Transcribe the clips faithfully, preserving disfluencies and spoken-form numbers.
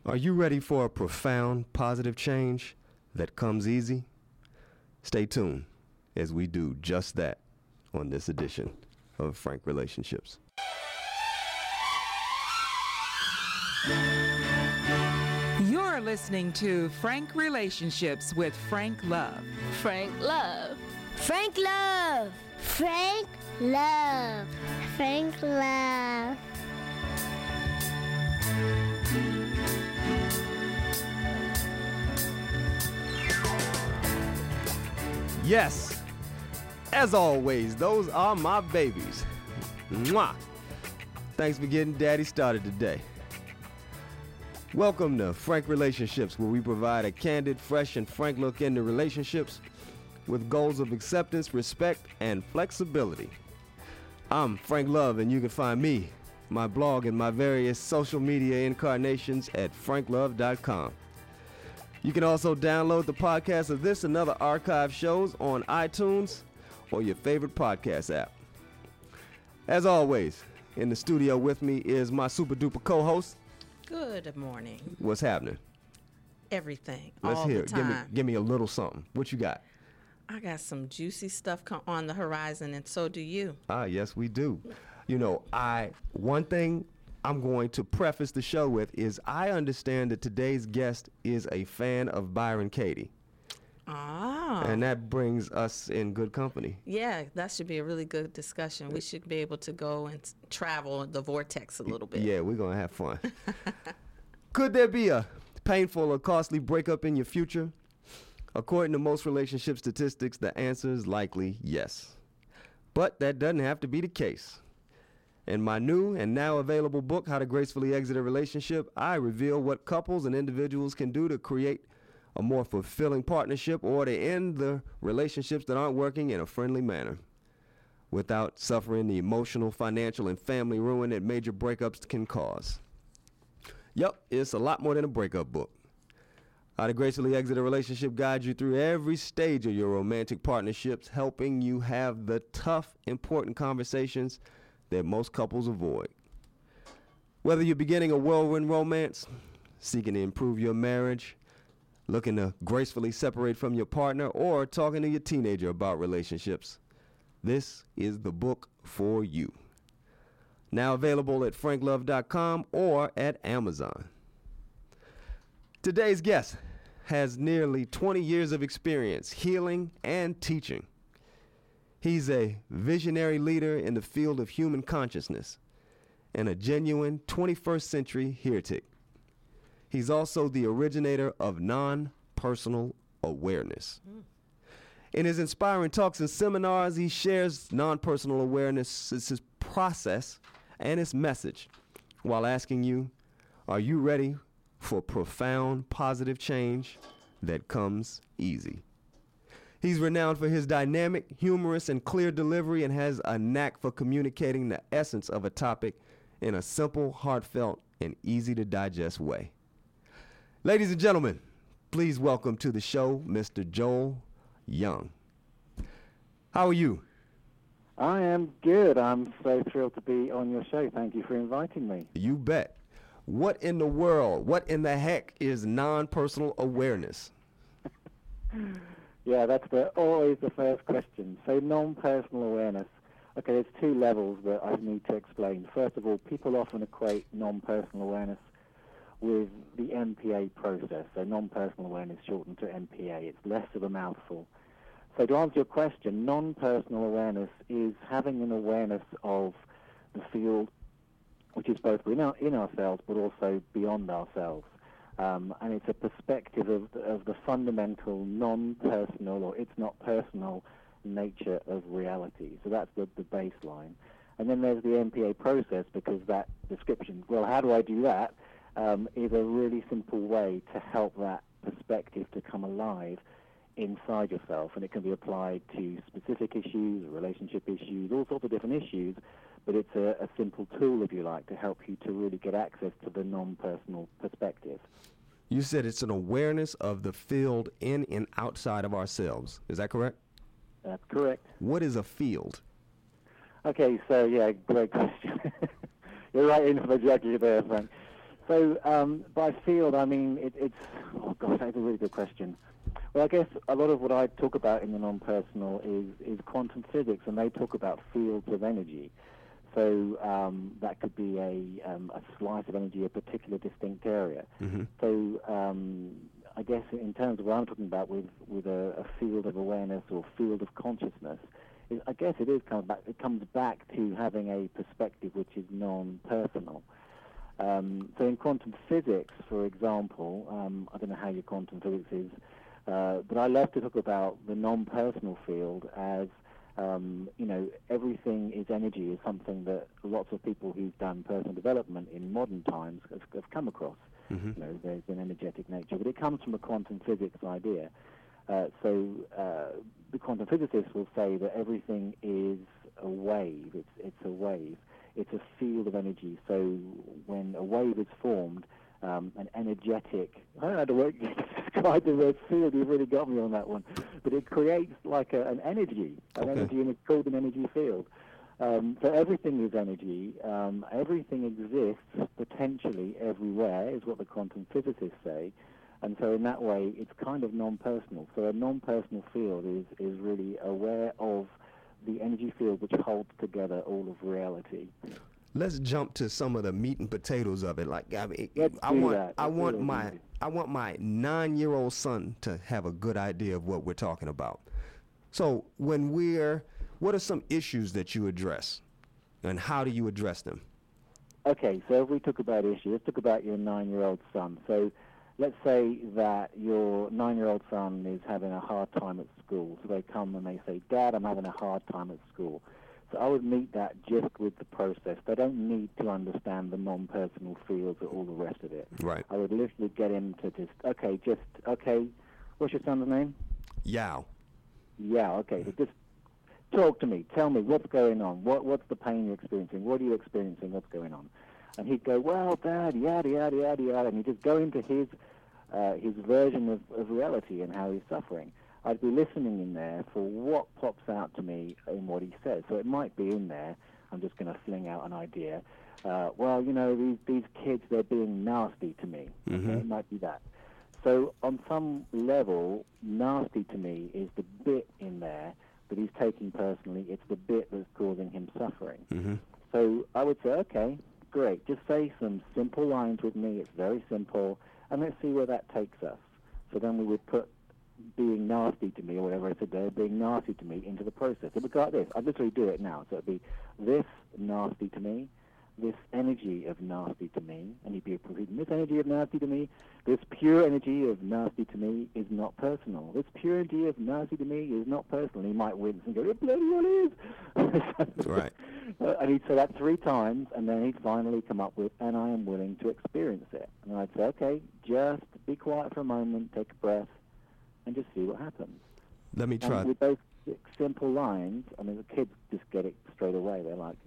Are you ready for a profound, positive change that comes easy? Stay tuned as we do just that on this edition of Frank Relationships. You're listening to Frank Relationships with Frank Love. Frank Love. Frank Love. Frank Love. Frank Love. Yes, as always, those are my babies. Mwah. Thanks for getting Daddy started today. Welcome to Frank Relationships, where we provide a candid, fresh, and frank look into relationships with goals of acceptance, respect, and flexibility. I'm Frank Love, and you can find me, my blog, and my various social media incarnations at frank love dot com. You can also download the podcast of this and other archive shows on iTunes or your favorite podcast app. As always, in the studio with me is my super duper co-host. Good morning. What's happening? Everything. Let's all hear the it. Give me, time. give me a little something. What you got? I got some juicy stuff co- on the horizon, and so do you. Ah, yes, we do. You know, I one thing I'm going to preface the show with is I understand that today's guest is a fan of Byron Katie. Ah. And that brings us in good company. Yeah, that should be a really good discussion. We should be able to go and s- travel the vortex a little bit. Yeah, we're going to have fun. Could there be a painful or costly breakup in your future? According to most relationship statistics, the answer is likely yes. But that doesn't have to be the case. In my new and now available book, How to Gracefully Exit a Relationship, I reveal what couples and individuals can do to create a more fulfilling partnership or to end the relationships that aren't working in a friendly manner without suffering the emotional, financial, and family ruin that major breakups can cause. Yup, it's a lot more than a breakup book. How to Gracefully Exit a Relationship guides you through every stage of your romantic partnerships, helping you have the tough, important conversations that most couples avoid. Whether you're beginning a whirlwind romance, seeking to improve your marriage, looking to gracefully separate from your partner, or talking to your teenager about relationships, this is the book for you. Now available at frank love dot com or at Amazon. Today's guest has nearly twenty years of experience healing and teaching. He's a visionary leader in the field of human consciousness and a genuine twenty-first century heretic. He's also the originator of non-personal awareness. Mm. In his inspiring talks and seminars, he shares non-personal awareness, it's his process and its message, while asking you, are you ready for profound positive change that comes easy? He's renowned for his dynamic, humorous, and clear delivery and has a knack for communicating the essence of a topic in a simple, heartfelt, and easy-to-digest way. Ladies and gentlemen, please welcome to the show Mister Joel Young. How are you? I am good. I'm so thrilled to be on your show. Thank you for inviting me. You bet. What in the world, what in the heck is non-personal awareness? Yeah, that's the, always the first question. So non-personal awareness. Okay, there's two levels that I need to explain. First of all, people often equate non-personal awareness with the N P A process. So non-personal awareness shortened to N P A. It's less of a mouthful. So to answer your question, non-personal awareness is having an awareness of the field which is both in, our, in ourselves but also beyond ourselves. Um, and it's a perspective of the, of the fundamental non-personal, or it's not personal, nature of reality. So that's the, the baseline. And then there's the N P A process, because that description, well, how do I do that, um, is a really simple way to help that perspective to come alive inside yourself. And it can be applied to specific issues, relationship issues, all sorts of different issues, but it's a, a simple tool, if you like, to help you to really get access to the non-personal perspective. You said it's an awareness of the field in and outside of ourselves. Is that correct? That's correct. What is a field? Okay, so, yeah, great question. You're right in for the jugular there, Frank. So um, by field, I mean, it, it's, oh gosh, that's a really good question. Well, I guess a lot of what I talk about in the non-personal is, is quantum physics, and they talk about fields of energy. So um, that could be a, um, a slice of energy, a particular distinct area. Mm-hmm. So um, I guess in terms of what I'm talking about with, with a, a field of awareness or field of consciousness, it, I guess it is comes back, it comes back to having a perspective which is non-personal. Um, so in quantum physics, for example, um, I don't know how your quantum physics is, uh, but I love to talk about the non-personal field as, um, you know, everything is energy is something that lots of people who've done personal development in modern times have, have come across. Mm-hmm. You know, there's an energetic nature, but it comes from a quantum physics idea. Uh, so uh, the quantum physicists will say that everything is a wave. It's, it's a wave. It's a field of energy. So when a wave is formed, um, an energetic, I don't know how to work, describe the word field, you've really got me on that one, but it creates like a, an energy, an Okay. energy, and it's called an energy field. Um, so everything is energy. Um, everything exists potentially everywhere, is what the quantum physicists say. And so in that way, it's kind of non-personal. So a non-personal field is, is really aware of the energy field which holds together all of reality. Let's jump to some of the meat and potatoes of it. Like I mean, Let's I do want that. I Let's want do it, my easy. I want my nine-year-old son to have a good idea of what we're talking about. So when we're, what are some issues that you address, and how do you address them? Okay, so if we talk about issues, let's talk about your nine-year-old son. So let's say that your nine-year-old son is having a hard time at school. So they come and they say, Dad, I'm having a hard time at school. So I would meet that just with the process. They don't need to understand the non-personal fields or all the rest of it. Right. I would literally get him to just, okay, just, okay, what's your son's name? Yao. Yeah, okay, so just talk to me. Tell me what's going on. What What's the pain you're experiencing? What are you experiencing? What's going on? And he'd go, well, Dad, yada, yada, yada, yada. And he'd just go into his uh, his version of, of reality and how he's suffering. I'd be listening in there for what pops out to me in what he says. So it might be in there, I'm just going to fling out an idea. Uh, well, you know, these, these kids, they're being nasty to me. Mm-hmm. Okay? It might be that. So on some level, nasty to me is the bit in there that he's taking personally. It's the bit that's causing him suffering. Mm-hmm. So I would say, okay, great. Just say some simple lines with me. It's very simple. And let's see where that takes us. So then we would put being nasty to me, or whatever I said there, being nasty to me into the process. It would go like this. I'd literally do it now. So it would be this nasty to me, this energy of nasty to me, and you'd be repeating, this energy of nasty to me, this pure energy of nasty to me is not personal. This pure energy of nasty to me is not personal. He might wince and go, it bloody well is. Right. Uh, and he'd say that three times, and then he'd finally come up with, and I am willing to experience it. And I'd say, okay, just be quiet for a moment, take a breath, and just see what happens. Let me try. And with those six simple lines, I mean, the kids just get it straight away. They're like,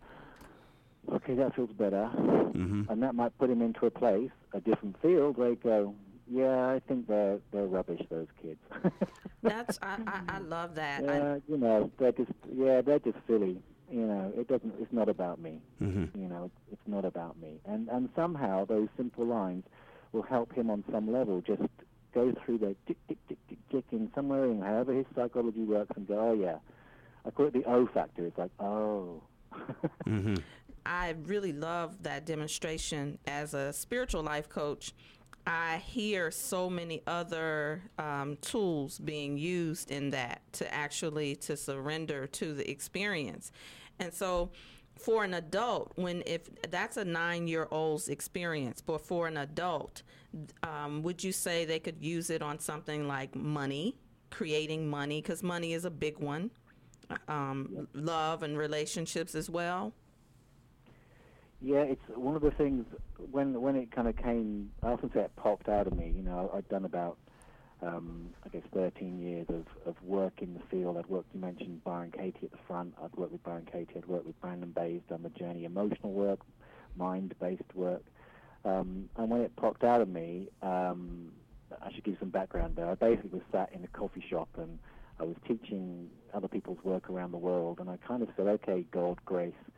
okay, that feels better. Mm-hmm. And that might put him into a place, a different field, where he go, yeah, I think they're they're rubbish, those kids. That's I, I, I love that. Yeah, you know, they're just yeah, they're just silly. You know, it doesn't. It's not about me. Mm-hmm. You know, it's, it's not about me. And and somehow those simple lines will help him on some level. Just go through the tick tick tick tick tick in somewhere, and however his psychology works, and go, oh yeah, I call it the O factor. It's like, oh. Mm-hmm. I really love that demonstration. As a spiritual life coach, I hear so many other um, tools being used in that to actually to surrender to the experience. And so for an adult, when if that's a nine-year-old's experience, but for an adult, um, would you say they could use it on something like money, creating money, because money is a big one, um, love and relationships as well? Yeah, it's one of the things, when when it kind of came, I often say it popped out of me. You know, I'd done about, um, I guess, thirteen years of, of work in the field. I'd worked, you mentioned Byron Katie at the front. I'd worked with Byron Katie. I'd worked with Brandon Bays, done the journey emotional work, mind-based work. Um, and when it popped out of me, um, I should give some background there. I basically was sat in a coffee shop and I was teaching other people's work around the world. And I kind of said, okay, God, grace,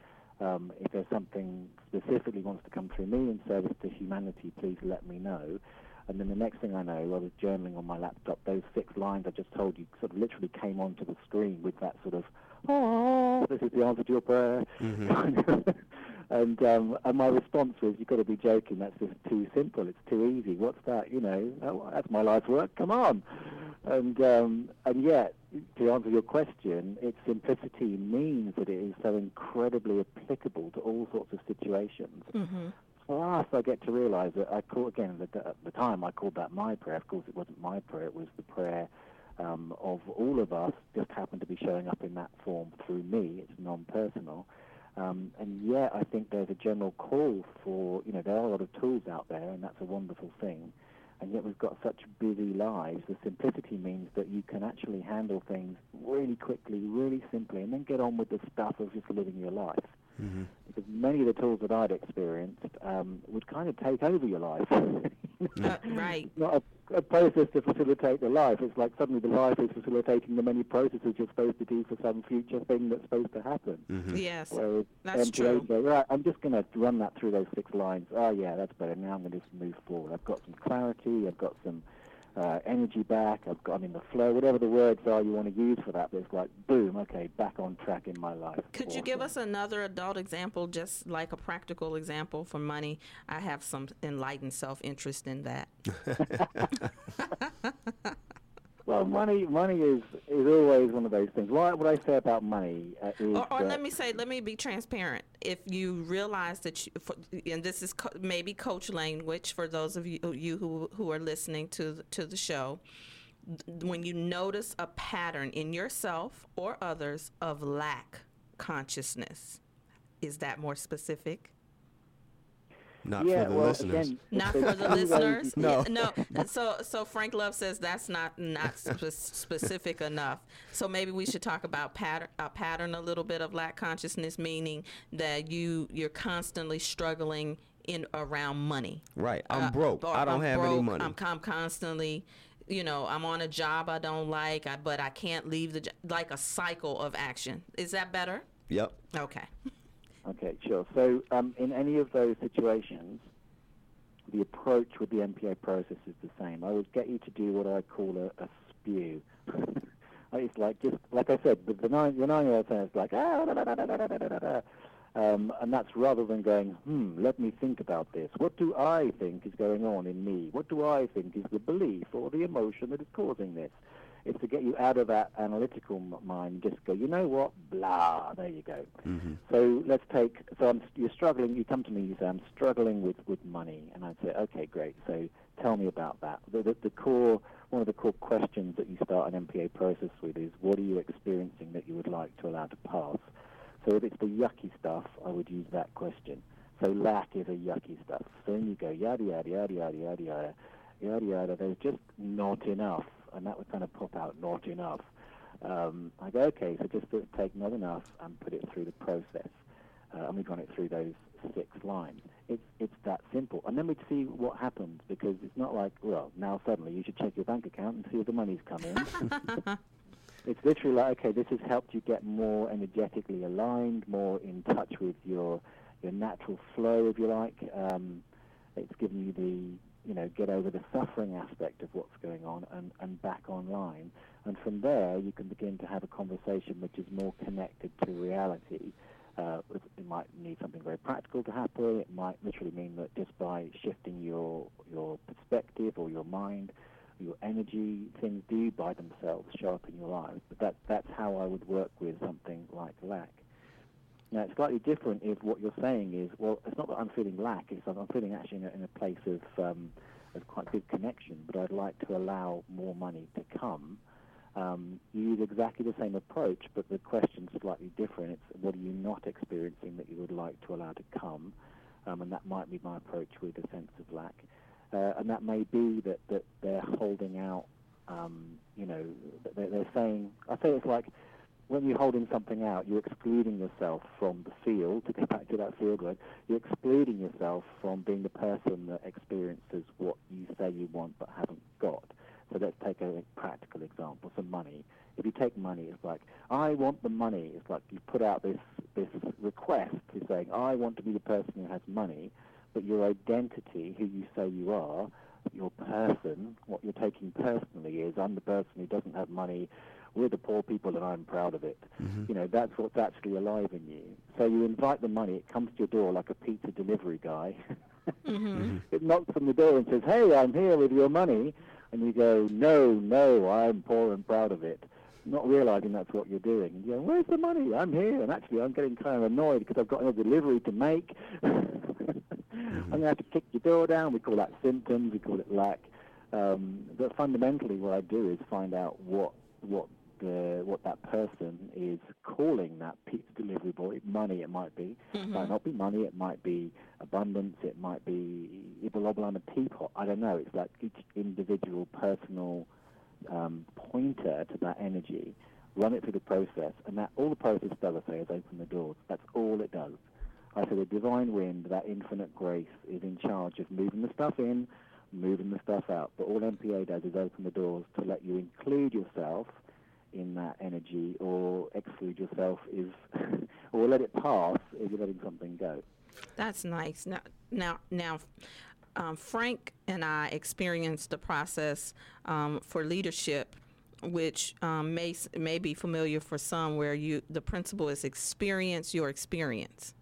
Um, if there's something specifically wants to come through me in service to humanity, please let me know. And then the next thing I know, I was journaling on my laptop. Those six lines I just told you sort of literally came onto the screen with that sort of, oh, this is the answer to your prayer. Mm-hmm. and um, and my response was, you've got to be joking. That's just too simple. It's too easy. What's that? You know, oh, that's my life's work. Come on. And um, and yet, to answer your question, its simplicity means that it is so incredibly applicable to all sorts of situations. Mm-hmm. Plus, I get to realize that I call, again, at the, at the time I called that my prayer. Of course, it wasn't my prayer. It was the prayer um, of all of us, just happened to be showing up in that form through me. It's non-personal. Um, and yet, I think there's a general call for, you know, there are a lot of tools out there, and that's a wonderful thing. And yet we've got such busy lives. The simplicity means that you can actually handle things really quickly, really simply, and then get on with the stuff of just living your life. Mm-hmm. Because many of the tools that I'd experienced um, would kind of take over your life. uh, right. It's not a, a process to facilitate the life. It's like suddenly the life is facilitating the many processes you're supposed to do for some future thing that's supposed to happen. Mm-hmm. Yes, Whereas that's M P A true. Go, right, I'm just going to run that through those six lines. Oh, yeah, that's better. Now I'm going to just move forward. I've got some clarity. I've got some uh, energy back. I've got, I'm in the flow, whatever the words are you want to use for that. But it's like, boom, okay, back on track in my life. Could awesome. you give us another adult example, just like a practical example for money? I have some enlightened self-interest in that. Well, money, money is, is always one of those things. What, what I say about money uh, is, Or, or that let me say, let me be transparent. If you realize that, you, for, and this is co- maybe coach language for those of you, you who who are listening to the, to the show, when you notice a pattern in yourself or others of lack consciousness, is that more specific? Not yeah, for the well, listeners. Again, Not there's for the two ways listeners. you- No. Yeah, no. So, so Frank Love says that's not not spe- specific enough. So maybe we should talk about pattern a pattern a little bit of lack consciousness, meaning that you you're constantly struggling in around money. Right. I'm Uh, broke. or I don't I'm have any broke, money. I'm, I'm constantly, you know, I'm on a job I don't like, I, but I can't leave the job. Like a cycle of action. Is that better? Yep. Okay. Okay, sure. So um, in any of those situations, the approach with the M P A process is the same. I would get you to do what I call a, a spew. It's like just like I said, the, the nine the nine-year-old saying it's like ah, da, da, da, da, da, da, da, da. Um, and that's rather than going, hmm, let me think about this. What do I think is going on in me? What do I think is the belief or the emotion that is causing this? It's to get you out of that analytical m- mind and just go, you know what, blah, there you go. Mm-hmm. So let's take, so I'm, you're struggling, you come to me, you say, I'm struggling with, with money. And I'd say, okay, great, so tell me about that. The, the, the core, one of the core questions that you start an M P A process with is, what are you experiencing that you would like to allow to pass? So if it's the yucky stuff, I would use that question. So lack is a yucky stuff. So then you go, yada, yada, yada, yada, yada, yada, yada, yada, there's just not enough. And that would kind of pop out, not enough. Um, I go, okay, so just to take not enough and put it through the process. Uh, and we've run it through those six lines. It's it's that simple. And then we'd see what happens, because it's not like, well, now suddenly you should check your bank account and see if the money's come in. It's literally like, okay, this has helped you get more energetically aligned, more in touch with your your natural flow, if you like. Um, it's given you the you know, get over the suffering aspect of what's going on and, and back online. And from there, you can begin to have a conversation which is more connected to reality. Uh, it might need something very practical to happen. It might literally mean that just by shifting your your perspective or your mind, your energy, things do by themselves show up in your life. But that, that's how I would work with something like lack. Now, it's slightly different if what you're saying is, well, it's not that I'm feeling lack, it's that I'm feeling actually in a, in a place of, um, of quite good connection, but I'd like to allow more money to come. Um, you use exactly the same approach, but the question's slightly different. It's what are you not experiencing that you would like to allow to come? Um, and that might be my approach with a sense of lack. Uh, and that may be that, that they're holding out, um, you know, they're, they're saying, I say it's like, when you're holding something out, you're excluding yourself from the field, to go back to that field word, you're excluding yourself from being the person that experiences what you say you want but haven't got. So let's take a practical example, some money. If you take money, it's like, I want the money. It's like you put out this this request is saying, I want to be the person who has money, but your identity, who you say you are, your person, what you're taking personally is, I'm the person who doesn't have money, we're the poor people and I'm proud of it. Mm-hmm. You know, that's what's actually alive in you. So you invite the money, it comes to your door like a pizza delivery guy. Mm-hmm. It knocks on the door and says, hey, I'm here with your money. And you go, no, no, I'm poor and proud of it. Not realizing that's what you're doing. And you go, where's the money? I'm here. And actually I'm getting kind of annoyed because I've got a delivery to make. I'm going to have to kick your door down. We call that symptoms. We call it lack. Um, but fundamentally what I do is find out what what the what that person is calling that pizza delivery boy. Money, it might be. Mm-hmm. It might not be money. It might be abundance. It might be I'm a teapot. I don't know. It's like each individual personal um, pointer to that energy. Run it through the process. And that all the process does, I say, is open the doors. That's all it does. I say the divine wind, that infinite grace, is in charge of moving the stuff in, moving the stuff out. But all M P A does is open the doors to let you include yourself in that energy, or exclude yourself is, or let it pass if you're letting something go. That's nice. Now, now, now, um, Frank and I experienced the process um, for leadership, which um, may may be familiar for some, where you the principle is experience your experience.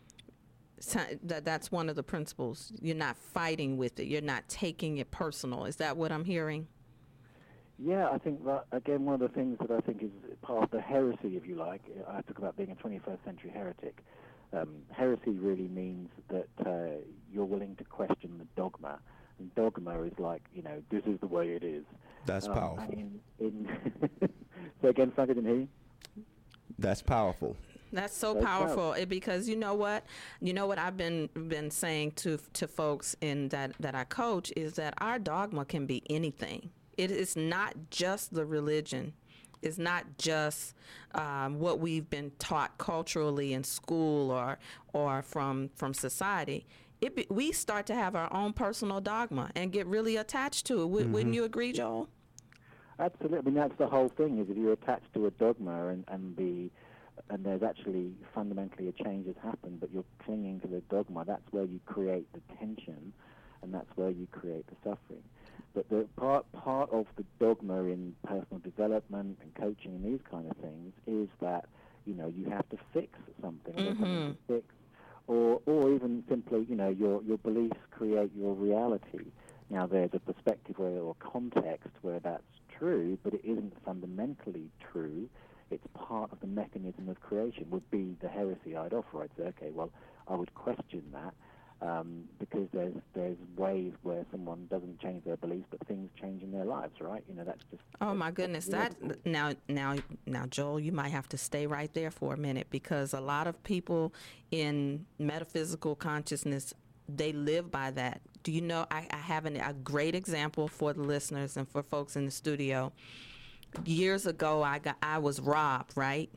So that that's one of the principles. You're not fighting with it. You're not taking it personal. Is that what I'm hearing? Yeah, I think that, again, one of the things that I think is part of the heresy, if you like, I talk about being a twenty-first century heretic. Um, heresy really means that uh, you're willing to question the dogma. And dogma is like, you know, this is the way it is. That's um, powerful. In, in so again, Frank, I didn't hear you. That's powerful. That's so That's powerful it, because you know what, you know what I've been been saying to to folks in that that I coach is that our dogma can be anything. It is not just the religion. It's not just um, what we've been taught culturally in school or or from from society. It be, we start to have our own personal dogma and get really attached to it. W- mm-hmm. Wouldn't you agree, Joel? Absolutely. I mean, that's the whole thing. Is if you're attached to a dogma and and the and there's actually fundamentally a change has happened, but you're clinging to the dogma, that's where you create the tension, and that's where you create the suffering. But the part part of the dogma in personal development and coaching and these kind of things is that, you know, you have to fix something, or mm-hmm. something to fix, or or even simply, you know, your your beliefs create your reality. Now, there's a perspective where, or context where that's true, but it isn't fundamentally true. It's part of the mechanism of creation. Would be the heresy I'd offer. I'd say, okay, well, I would question that. Um, because there's there's ways where someone doesn't change their beliefs, but things change in their lives, right? You know, that's just. Oh my goodness! That now now now, Joel, you might have to stay right there for a minute, because a lot of people in metaphysical consciousness, they live by that. Do you know? I, I have an, a great example for the listeners and for folks in the studio. Years ago, I got I was robbed, right?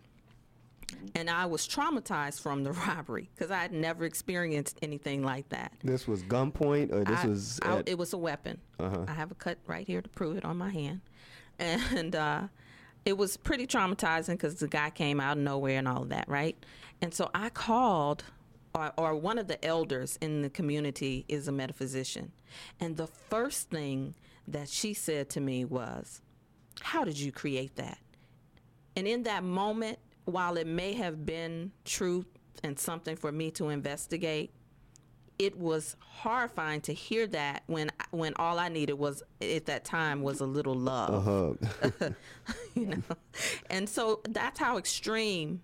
And I was traumatized from the robbery because I had never experienced anything like that. This was gunpoint, or this I, was? I, at... It was a weapon. Uh-huh. I have a cut right here to prove it on my hand, and uh, it was pretty traumatizing because the guy came out of nowhere and all of that, right? And so I called, or, or one of the elders in the community is a metaphysician, and the first thing that she said to me was, "How did you create that?" And in that moment, while it may have been truth and something for me to investigate, it was horrifying to hear that when when all I needed was at that time was a little love. Uh-huh. You know, and so that's how extreme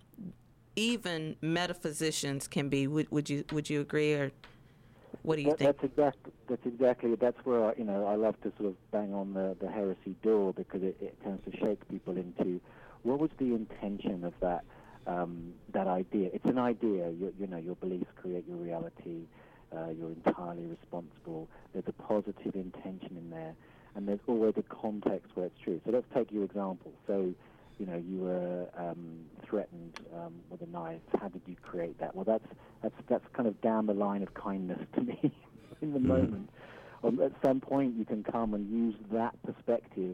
even metaphysicians can be. Would, would you would you agree, or what do you that, think? That's exactly that's exactly that's where I, you know I love to sort of bang on the, the heresy door, because it, it tends to shake people into. What was the intention of that um, that idea? It's an idea. You, you know, your beliefs create your reality. Uh, you're entirely responsible. There's a positive intention in there, and there's always a context where it's true. So let's take your example. So, you know, you were um, threatened um, with a knife. How did you create that? Well, that's that's that's kind of down the line of kindness to me in the moment. Um, at some point, you can come and use that perspective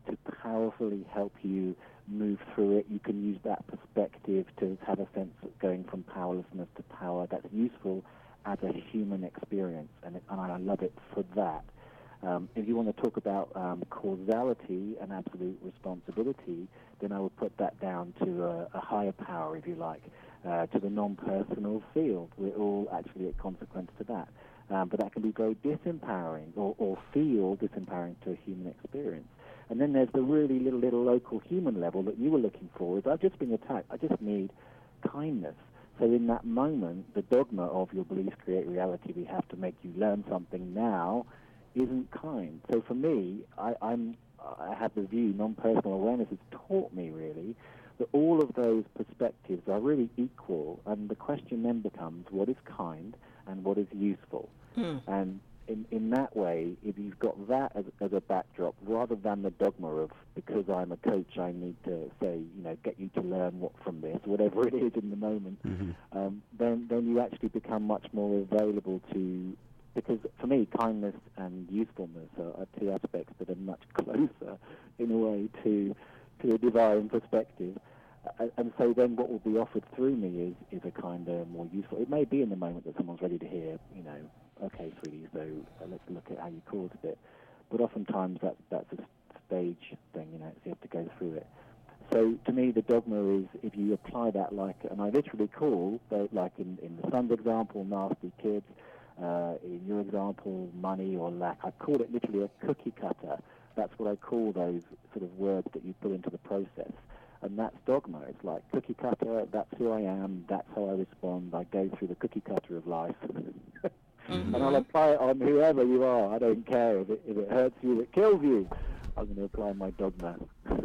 to powerfully help you move through it. You can use that perspective to have a sense of going from powerlessness to power. That's useful as a human experience, and, it, and I love it for that. Um, if you want to talk about um, causality and absolute responsibility, then I would put that down to a, a higher power, if you like, uh, to the non-personal field. We're all actually a consequence to that. Um, but that can be very disempowering, or, or feel disempowering to a human experience. And then there's the really little, little local human level that you were looking for. Is I've just been attacked. I just need kindness. So in that moment, the dogma of your beliefs create reality, we have to make you learn something now, isn't kind. So for me, I, I'm, I have the view, non-personal awareness has taught me really that all of those perspectives are really equal, and the question then becomes what is kind and what is useful. Mm. And in, in that way, if you've got that as, as a backdrop, rather than the dogma of because I'm a coach, I need to say, you know, get you to learn what from this, whatever it is in the moment, mm-hmm. um, then, then you actually become much more available to, because for me, kindness and usefulness are, are two aspects that are much closer in a way to to a divine perspective. Uh, and so then what will be offered through me is, is a kind of more useful. It may be in the moment that someone's ready to hear, you know, okay, sweetie, so uh, let's look at how you caused it. But oftentimes that, that's a stage thing, you know, so you have to go through it. So to me, the dogma is if you apply that like, and I literally call, like in, in the son's example, nasty kids, uh, in your example, money or lack, I call it literally a cookie cutter. That's what I call those sort of words that you put into the process. And that's dogma. It's like cookie cutter, that's who I am, that's how I respond. I go through the cookie cutter of life. Mm-hmm. And I'll apply it on whoever you are. I don't care if it, if it hurts you, if it kills you. I'm going to apply my dogma.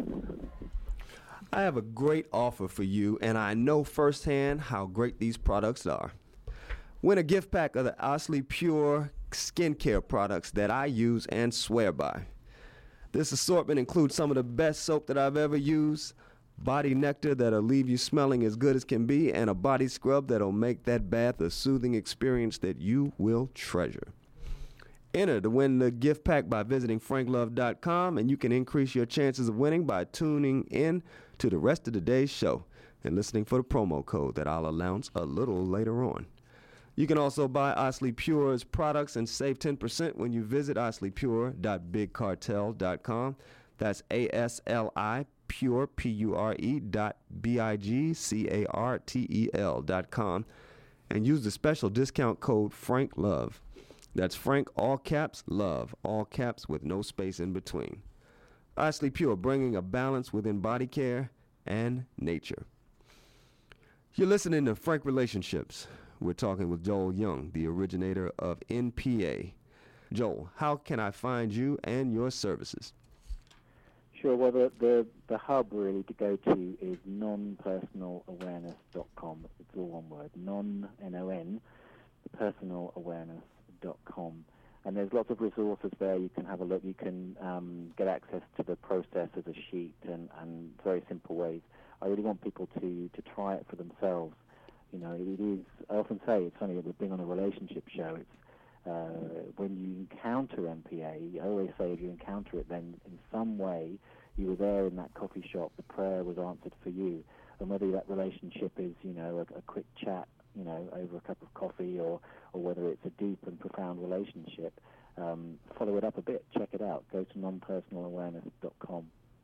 I have a great offer for you, and I know firsthand how great these products are. Win a gift pack of the Ostley Pure skincare products that I use and swear by. This assortment includes some of the best soap that I've ever used, body nectar that'll leave you smelling as good as can be, and a body scrub that'll make that bath a soothing experience that you will treasure. Enter to win the gift pack by visiting frank love dot com, and you can increase your chances of winning by tuning in to the rest of today's show and listening for the promo code that I'll announce a little later on. You can also buy Ostley Pure's products and save ten percent when you visit ostley pure dot big cartel dot com. That's A S L I Pure, P U R E dot B I G C A R T E L dot com, and use the special discount code Frank Love. That's Frank, all caps, Love, all caps with no space in between. Ostley Pure, bringing a balance within body care and nature. You're listening to Frank Relationships. We're talking with Joel Young, the originator of N P A. Joel, how can I find you and your services? Sure. Well, the, the, the hub really to go to is non personal awareness dot com. It's all one word, non, N O N, personal awareness dot com. And there's lots of resources there. You can have a look. You can um, get access to the process as a sheet and, and very simple ways. I really want people to, to try it for themselves. You know, it is, I often say, it's funny, we're being on a relationship show. It's uh, when you encounter N P A, I always say if you encounter it, then in some way you were there in that coffee shop, the prayer was answered for you. And whether that relationship is, you know, a, a quick chat, you know, over a cup of coffee, or, or whether it's a deep and profound relationship, um, follow it up a bit, check it out. Go to non personal awareness dot com.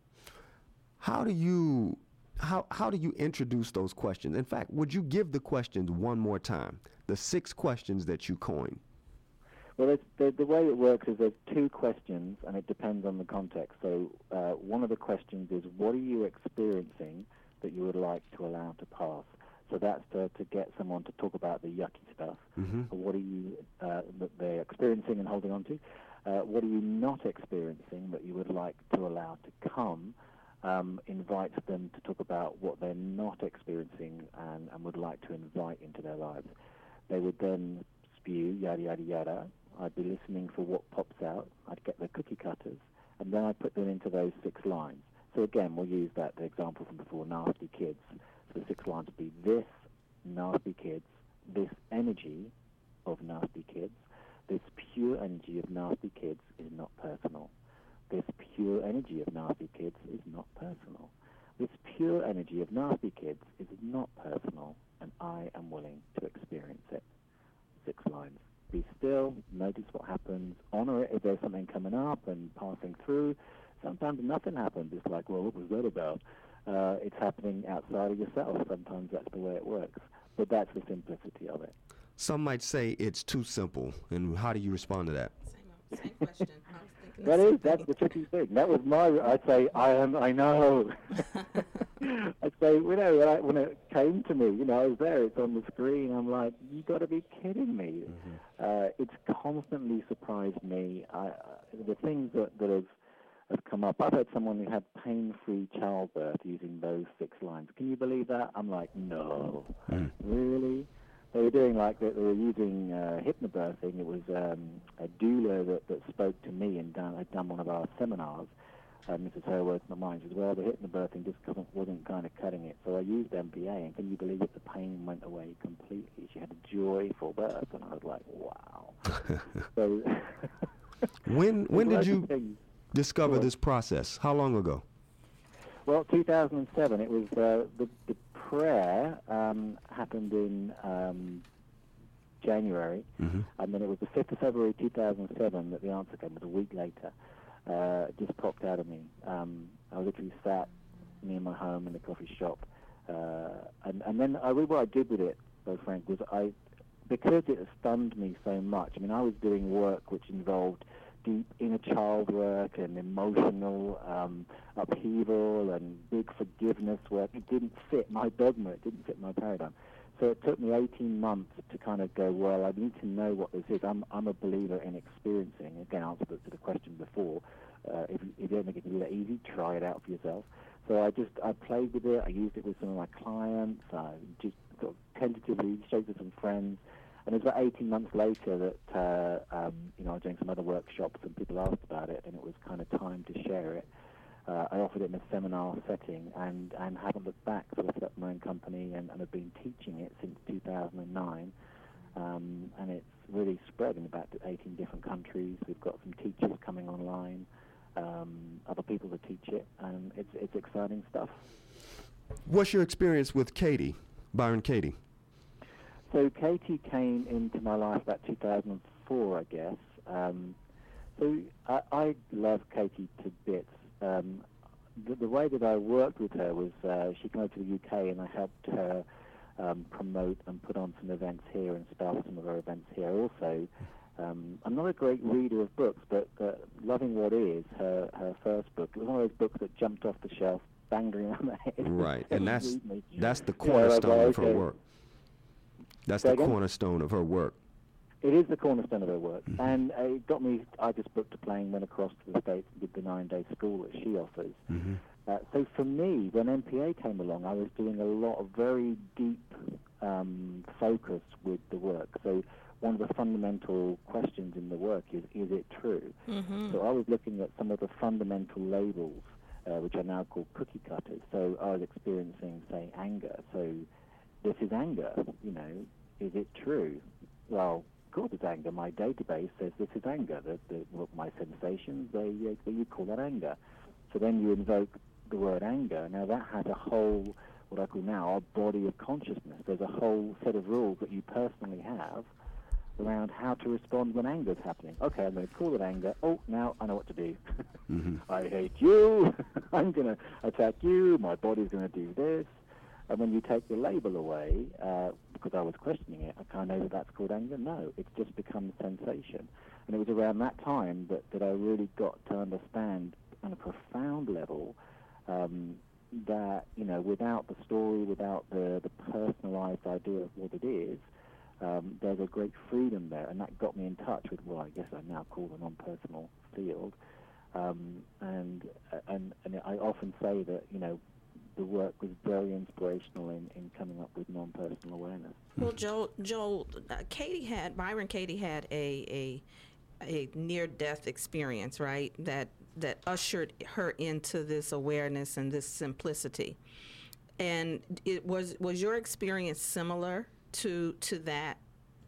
How do you... How how do you introduce those questions? In fact, would you give the questions one more time? The six questions that you coined. Well, the, the way it works is there's two questions, and it depends on the context. So uh, one of the questions is, what are you experiencing that you would like to allow to pass? So that's to, to get someone to talk about the yucky stuff. Mm-hmm. What are you uh, that they're experiencing and holding on to? Uh, what are you not experiencing that you would like to allow to come? Um, invites them to talk about what they're not experiencing and, and would like to invite into their lives. They would then spew, yada, yada, yada. I'd be listening for what pops out. I'd get the cookie cutters, and then I'd put them into those six lines. So again, we'll use that the example from before, nasty kids. So the six lines would be this, nasty kids, this energy of nasty kids, this pure energy of nasty kids is not personal. This pure energy of nasty personal. This pure energy of nasty kids is not personal, and I am willing to experience it. Six lines. Be still, notice what happens, honor it if there's something coming up and passing through. Sometimes nothing happens. It's like, well, what was that about? Uh, it's happening outside of yourself. Sometimes that's the way it works. But that's the simplicity of it. Some might say it's too simple. And how do you respond to that? Same, same question. I was thinking That the same is, that's thing. the tricky thing. That was my, I'd say, I am, I know. I'd say, you know, when, I, when it came to me, you know, I was there, it's on the screen, I'm like, you got to be kidding me. Mm-hmm. Uh, it's constantly surprised me. I, uh, the things that, that have, have come up, I've had someone who had pain-free childbirth using those six lines. Can you believe that? I'm like, no. Mm. Really? They were doing like, they were using uh, hypnobirthing. It was um, a doula that, that spoke to me and done, had done one of our seminars. Uh, Missus Herworth and mine as well. The hypnobirthing just wasn't, wasn't kind of cutting it. So I used M P A, and can you believe it? The pain went away completely. She had a joyful birth, and I was like, wow. so when when did you things. discover Sure. this process? How long ago? Well, two thousand seven. It was uh, the the prayer um, happened in um, January, mm-hmm. and then it was the fifth of February two thousand seven that the answer came. It was a week later. Uh, it just popped out of me. Um, I literally sat near my home in the coffee shop, uh, and and then I really what I did with it, though, Frank, was I because it stunned me so much. I mean, I was doing work which involved deep inner child work and emotional um, upheaval and big forgiveness work. It didn't fit my dogma. It didn't fit my paradigm. So it took me eighteen months to kind of go, well, I need to know what this is. I'm I'm a believer in experiencing. Again, answer to the question before. Uh, if, you, if you don't think it's that easy, try it out for yourself. So I just, I played with it. I used it with some of my clients. I just sort of tentatively showed it to some friends. And it was about eighteen months later that, uh, um, you know, I was doing some other workshops and people asked about it, and it was kind of time to share it. Uh, I offered it in a seminar setting and, and haven't looked back. So I set up my own company and, and have been teaching it since two thousand nine. Um, and it's really spread in about eighteen different countries. We've got some teachers coming online, um, other people to teach it, and it's, it's exciting stuff. What's your experience with Katie, Byron Katie? So Katie came into my life about two thousand four, I guess. Um, so I, I love Katie to bits. Um, the, the way that I worked with her was uh, she came over to the U K and I helped her um, promote and put on some events here and start some of her events here. Also, um, I'm not a great reader of books, but uh, Loving What Is, her, her first book, it was one of those books that jumped off the shelf, banged me around the head. Right, and that's that's the Yeah, cornerstone like, of her okay. work. That's Say the again? cornerstone of her work. It is the cornerstone of her work, Mm-hmm. and uh, it got me. I just booked a plane, went across to the States, did the nine-day school that she offers. Mm-hmm. Uh, so for me, when M P A came along, I was doing a lot of very deep um, focus with the work. So one of the fundamental questions in the work is, is it true? Mm-hmm. So I was looking at some of the fundamental labels, uh, which are now called cookie cutters. So I was experiencing, say, anger. So this is anger, you know, is it true? Well, of course it's anger. My database says this is anger. The, the, well, my sensations, they, uh, they, you call that anger. So then you invoke the word anger. Now that has a whole, what I call now, a body of consciousness. There's a whole set of rules that you personally have around how to respond when anger is happening. Okay, I'm going to call it anger. Oh, now I know what to do. Mm-hmm. I hate you. I'm going to attack you. My body's going to do this. And when you take the label away, uh, because I was questioning it, I kind of know that that's called anger. No, it's just become sensation. And it was around that time that, that I really got to understand on a profound level um, that, you know, without the story, without the, the personalized idea of what it is, um, there's a great freedom there. And that got me in touch with what I guess I now call the non-personal field. Um, and, and, and I often say that, you know, the work was very inspirational in, in coming up with non-personal awareness. Well, Joel, Joel, uh, Katie had Byron. Katie had a a, a near-death experience, right? That that ushered her into this awareness and this simplicity. And it was was your experience similar to to that?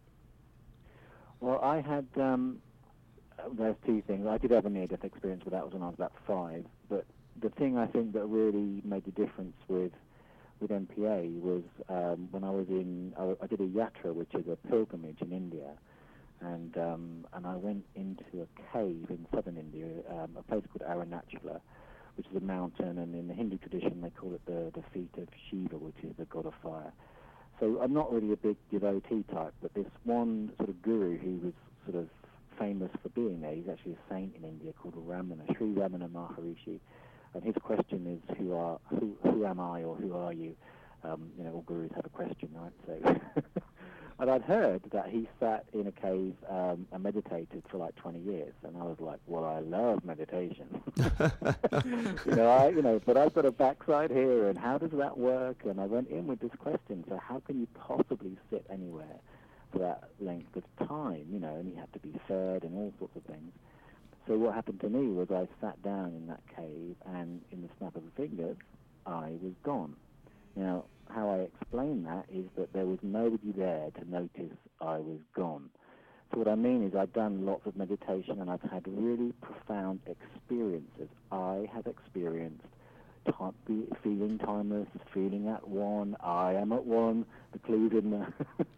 Well, I had um, there's two things. I did have a near-death experience, but that was when I was about five. But the thing I think that really made the difference with with M P A was um, when I was in, I, I did a yatra, which is a pilgrimage in India, and um, and I went into a cave in southern India, um, a place called Arunachala, which is a mountain, and in the Hindu tradition they call it the, the feet of Shiva, which is the god of fire. So I'm not really a big devotee type, but this one sort of guru who was sort of famous for being there, he's actually a saint in India called Ramana, Sri Ramana Maharishi. And his question is, who are who, who am I, or who are you? Um, you know, all gurus have a question, right? So, and I'd heard that he sat in a cave um, and meditated for like twenty years, and I was like, well, I love meditation. you know, I, you know, but I've got a backside here, and how does that work? And I went in with this question: so how can you possibly sit anywhere for that length of time? You know, and you have to be fed and all sorts of things. So what happened to me was I sat down in that cave, and in the snap of a finger, I was gone. Now, how I explain that is that there was nobody there to notice I was gone. So what I mean is I've done lots of meditation, and I've had really profound experiences. I have experienced time, feeling timeless, feeling at one, I am at one, the clues in the...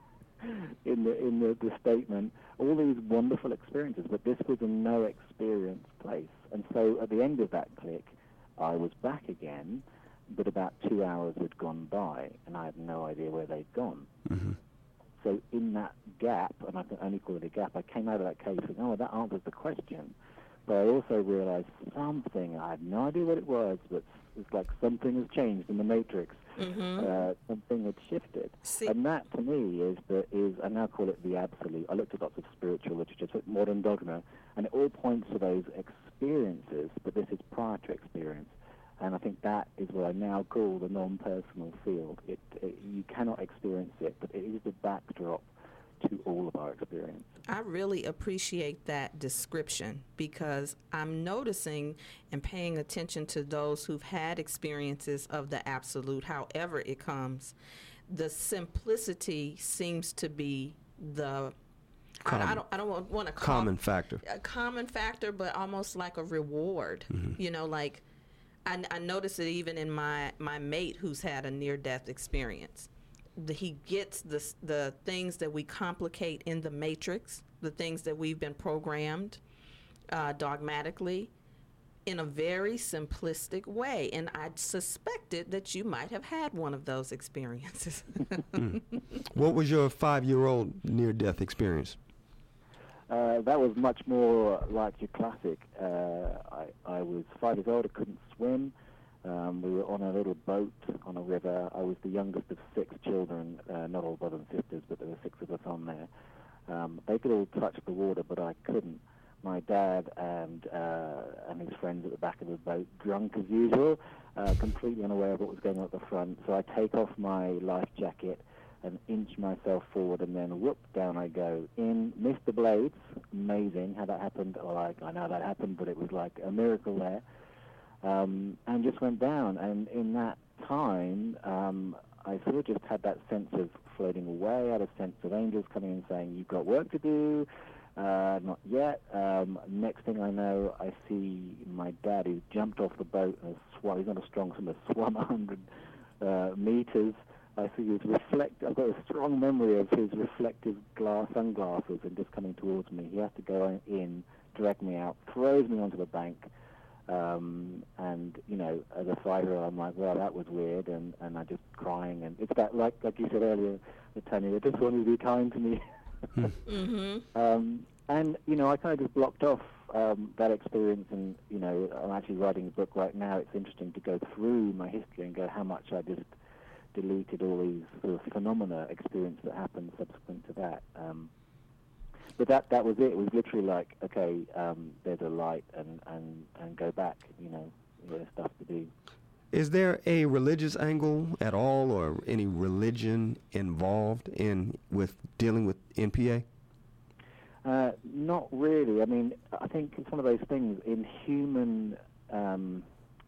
in the in the, the statement, all these wonderful experiences, but this was a no experience place. And so at the end of that click, I was back again, but about two hours had gone by, and I had no idea where they'd gone. Mm-hmm. So in that gap, and I can only call it a gap, I came out of that cave thinking, oh, that answers the question. But I also realized something, I had no idea what it was, but it's like something has changed in the matrix. Mm-hmm. Uh, something had shifted. See- and that, to me, is the, is I now call it the absolute. I looked at lots of spiritual literature, so modern dogma, and it all points to those experiences, but this is prior to experience. And I think that is what I now call the non-personal field. It, it, you cannot experience it, but it is the backdrop to all of our experience. I really appreciate that description, because I'm noticing and paying attention to those who've had experiences of the absolute, however it comes. The simplicity seems to be the Common. I, I don't I don't want to call Common factor. a common factor, but almost like a reward. Mm-hmm. You know, like I, I notice it even in my my mate who's had a near-death experience. The, he gets the the things that we complicate in the matrix, the things that we've been programmed uh, dogmatically, in a very simplistic way. And I suspected that you might have had one of those experiences. Mm. What was your five-year-old near-death experience? Uh, that was much more like your classic. Uh, I, I was five years old, I couldn't swim. Um, we were on a little boat on a river. I was the youngest of six children, uh, not all brothers and sisters, but there were six of us on there. Um, they could all touch the water, but I couldn't. My dad and uh, and his friends at the back of the boat, drunk as usual, uh, completely unaware of what was going on at the front. So I take off my life jacket and inch myself forward, and then whoop, down I go. In, missed the blades. Amazing how that happened. Or like, I know that happened, but it was like a miracle there. Um, and just went down. And in that time, um, I sort of just had that sense of floating away. I had a sense of angels coming in saying, you've got work to do. Uh, not yet. Um, next thing I know, I see my dad who jumped off the boat and swam. He's not a strong swimmer, swum one hundred uh, meters. I see his reflect. I've got a strong memory of his reflective glass sunglasses and just coming towards me. He has to go in, drag me out, throws me onto the bank. Um, and, you know, as a five-year-old, I'm like, well, that was weird, and, and I'm just crying. And it's that, like like you said earlier, Tanya, I just wanted to be kind to me. mm-hmm. um, and, you know, I kind of just blocked off um, that experience, and, you know, I'm actually writing a book right now. It's interesting to go through my history and go how much I just deleted all these sort of phenomena, experience that happened subsequent to that. Um, But that that was it. It was literally like, okay, um, there's a light, and, and, and go back, you know, there's stuff to do. Is there a religious angle at all, or any religion involved in with dealing with N P A? Uh, not really. I mean, I think it's one of those things in human, um,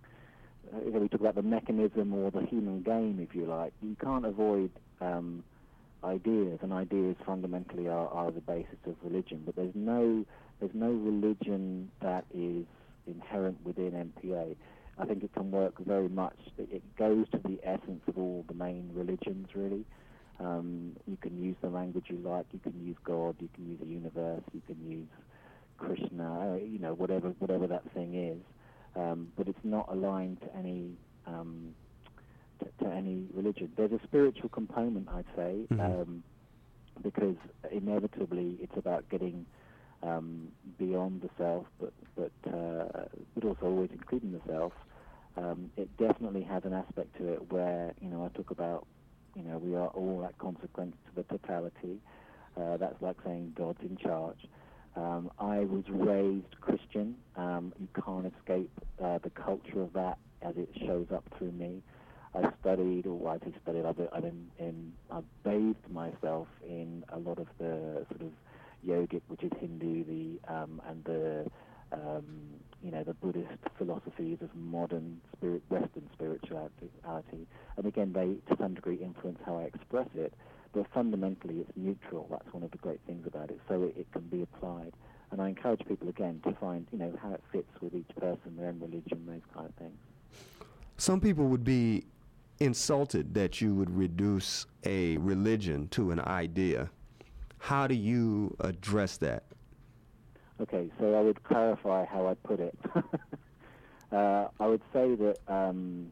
you know, we talk about the mechanism or the human game, if you like. You can't avoid um, ideas, and ideas fundamentally are, are the basis of religion. But there's no there's no religion that is inherent within N P A. I think it can work very much. It, it goes to the essence of all the main religions, really. Um, you can use the language you like. You can use God. You can use the universe. You can use Krishna. You know, whatever whatever that thing is. Um, but it's not aligned to any um, to, to any religion. There's a spiritual component, I'd say, Mm-hmm. um, because inevitably it's about getting um, beyond the self, but but uh, but also always including the self. Um, it definitely has an aspect to it where, you know, I talk about, you know, we are all that consequence to the totality. Uh, that's like saying God's in charge. Um, I was raised Christian. Um, you can't escape uh, the culture of that as it shows up through me. I studied, or I say studied, I've, I've, been in, I've bathed myself in a lot of the sort of yogic, which is Hindu, the um, and the um, you know the Buddhist philosophies of modern spirit, Western spirituality. And again, they to some degree influence how I express it. But fundamentally, it's neutral. That's one of the great things about it. So it, it can be applied. And I encourage people again to find, you know, how it fits with each person, their own religion, those kind of things. Some people would be insulted that you would reduce a religion to an idea. How do you address that? Okay, so I would clarify how I put it. uh, I would say that um,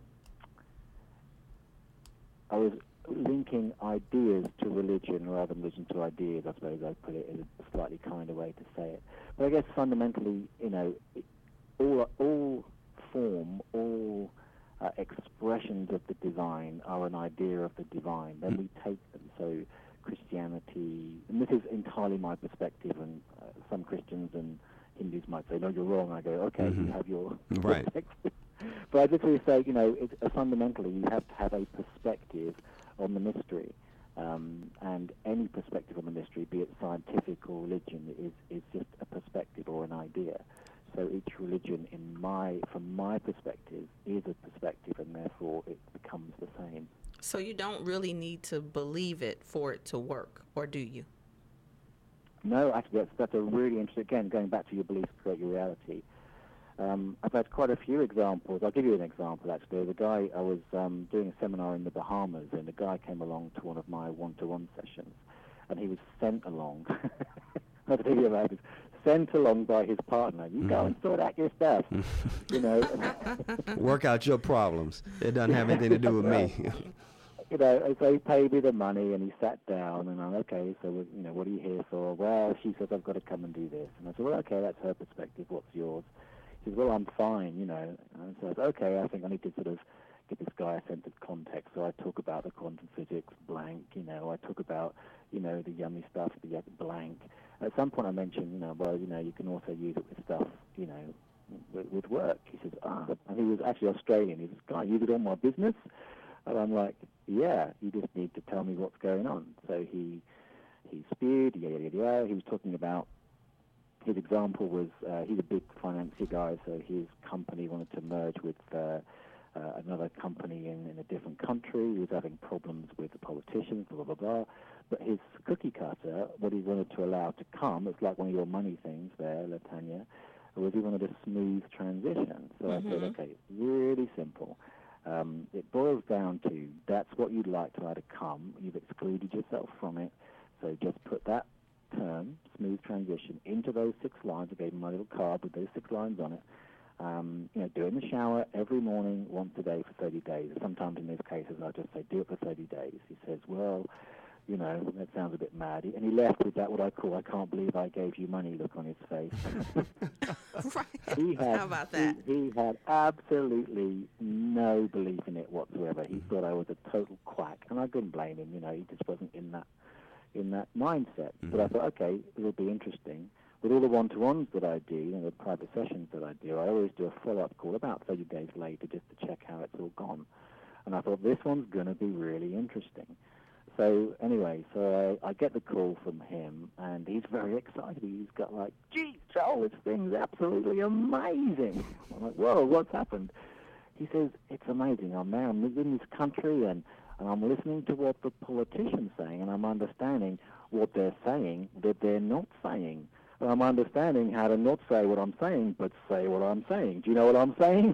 I was linking ideas to religion rather than religion to ideas, I suppose I put it in a slightly kinder way to say it. But I guess fundamentally, you know, all, all form, all uh, expressions of the divine are an idea of the divine. Then we take them. So Christianity, and this is entirely my perspective, and uh, some Christians and Hindus might say, no, you're wrong. I go, okay, Mm-hmm. you have your Right. perspective. But I just really say, you know, it, uh, fundamentally, you have to have a perspective on the mystery. Um, and any perspective on the mystery, be it scientific or religion, is, is just a perspective or an idea. So each religion, in my, from my perspective, is a perspective, and therefore it becomes the same. So you don't really need to believe it for it to work, or do you? No, actually, that's, that's a really interesting, again, going back to your beliefs create your reality. Um, I've had quite a few examples. I'll give you an example, actually. The guy, I was um, doing a seminar in the Bahamas, and a guy came along to one of my one-to-one sessions, and he was sent along, I have to tell you about this, sent along by his partner. You go and sort out your stuff, you know. Work out your problems. It doesn't have anything to do with me. You know, so he paid me the money, and he sat down, and I'm, okay, so, you know, what are you here for? Well, she says, I've got to come and do this. And I said, well, okay, that's her perspective. What's yours? He says, well, I'm fine, you know. And so I said, okay, I think I need to sort of give this guy a sense of context. So I talk about the quantum physics, blank, you know. I talk about, you know, the yummy stuff, the uh, blank. At some point I mentioned, you know, well, you know, you can also use it with stuff, you know, with, with work. He says, ah, and he was actually Australian. He says, can I use it on my business? And I'm like, yeah, you just need to tell me what's going on. So he he spewed, yeah, yeah, yeah. He was talking about, his example was, uh, he's a big financier guy, so his company wanted to merge with uh, uh, another company in, in a different country. He was having problems with the politicians, blah, blah, blah. But his cookie cutter, what he wanted to allow to come, it's like one of your money things there, Latanya, was he wanted a smooth transition. So mm-hmm. I said, okay, it's really simple. Um, it boils down to, that's what you'd like to allow to come. You've excluded yourself from it. So just put that term, smooth transition, into those six lines. I gave him my little card with those six lines on it. Um, you know, do it in the shower every morning, once a day for thirty days. Sometimes in these cases, I just say, do it for thirty days. He says, well, you know, that sounds a bit mad. And he left with that, what I call, I can't believe I gave you money look on his face. Right. He had, How about that? He, he had absolutely no belief in it whatsoever. He thought I was a total quack, and I couldn't blame him. You know, he just wasn't in that in that mindset. Mm-hmm. But I thought, okay, it'll be interesting. With all the one-to-ones that I do, you know, the private sessions that I do, I always do a follow-up call about thirty days later just to check how it's all gone. And I thought, this one's going to be really interesting. So anyway, so I, I get the call from him, and he's very excited. He's got like, gee, Joel, this thing's absolutely amazing. I'm like, whoa, what's happened? He says, it's amazing. I'm there, I'm in this country, and, and I'm listening to what the politicians saying, and I'm understanding what they're saying that they're not saying. And I'm understanding how to not say what I'm saying, but say what I'm saying. Do you know what I'm saying?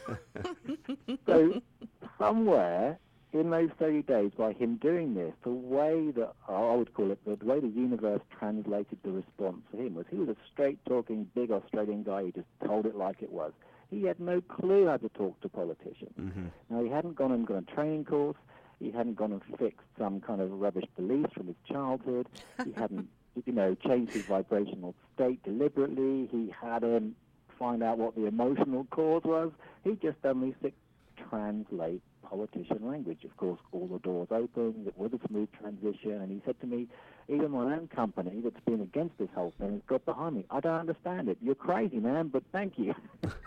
So somewhere in those thirty days, by him doing this, the way that, I would call it, the way the universe translated the response for him was he was a straight-talking, big Australian guy. He just told it like it was. He had no clue how to talk to politicians. Mm-hmm. Now, he hadn't gone and got a training course. He hadn't gone and fixed some kind of rubbish beliefs from his childhood. He hadn't, you know, changed his vibrational state deliberately. He hadn't find out what the emotional cause was. He just done these six translate politician language. Of course, all the doors opened. It was a smooth transition. And he said to me, even my own company that's been against this whole thing has got behind me. I don't understand it. You're crazy, man, but thank you.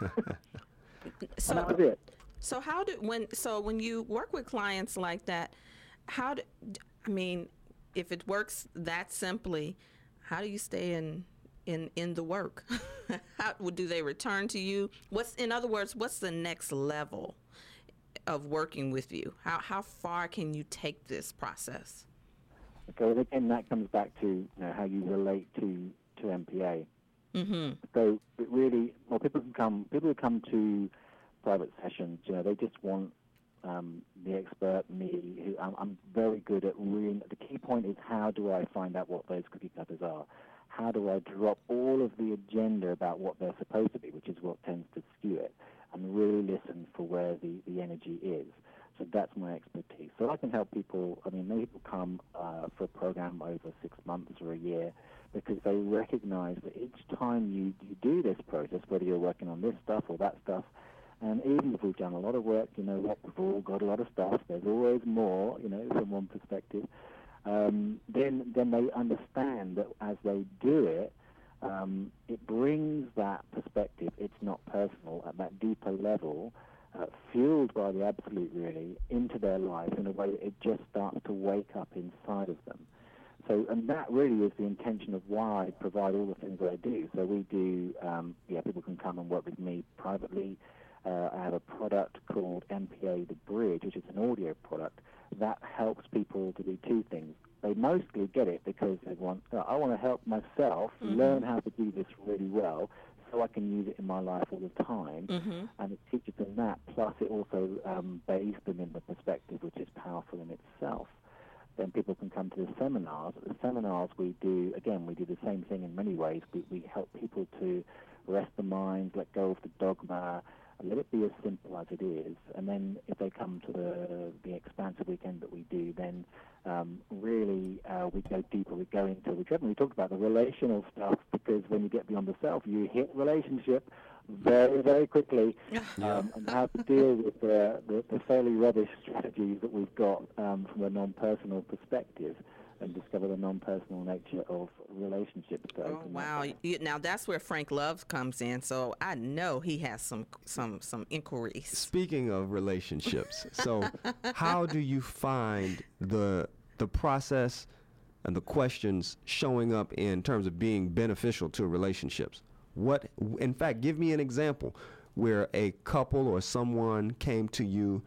So, and that was it. So how do when so when you work with clients like that, how do I mean, if it works that simply, how do you stay in in in the work? How do they return to you? What's in other words, what's the next level of working with you? How how far can you take this process? Okay, well, again, that comes back to, you know, how you relate to to M P A. Mm-hmm. So it really, well, people can come. People who come to private sessions, you know, they just want um, the expert, me. Who I'm, I'm very good at really. The key point is, how do I find out what those cookie cutters are? How do I drop all of the agenda about what they're supposed to be, which is what tends to skew it, and really listen for where the, the energy is. So that's my expertise. So I can help people. I mean, many people come uh, for a program over six months or a year because they recognize that each time you, you do this process, whether you're working on this stuff or that stuff, and even if we've done a lot of work, you know, what, we've all got a lot of stuff, there's always more, you know, from one perspective, um, then, then they understand that as they do it, um, it brings that perspective, it's not personal, at that deeper level, uh, fueled by the absolute, really, into their life in a way that it just starts to wake up inside of them. So, and that really is the intention of why I provide all the things that I do. So we do, um, yeah, people can come and work with me privately. Uh, I have a product called M P A The Bridge, which is an audio product that helps people to do two things. They mostly get it because they want, uh, I want to help myself mm-hmm. learn how to do this really well so I can use it in my life all the time. Mm-hmm. And it teaches them that, plus it also um, bathes them in the perspective, which is powerful in itself. Then people can come to the seminars. At the seminars we do, again, we do the same thing in many ways. We, we help people to rest the mind, let go of the dogma, let it be as simple as it is. And then if they come to the the expansive weekend that we do, then um, really uh, we go deeper. We go into, we generally talk about the relational stuff, because when you get beyond the self, you hit relationship very, very quickly, um, and how to deal with the, the, the fairly rubbish strategies that we've got um, from a non-personal perspective, and discover the non-personal nature of relationships. Oh, wow. You, now, that's where Frank Love comes in, so I know he has some some some inquiries. Speaking of relationships, so how do you find the the process and the questions showing up in terms of being beneficial to relationships? What, in fact, give me an example where a couple or someone came to you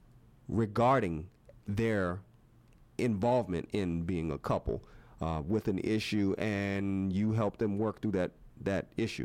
regarding their involvement in being a couple uh, with an issue, and you help them work through that that issue.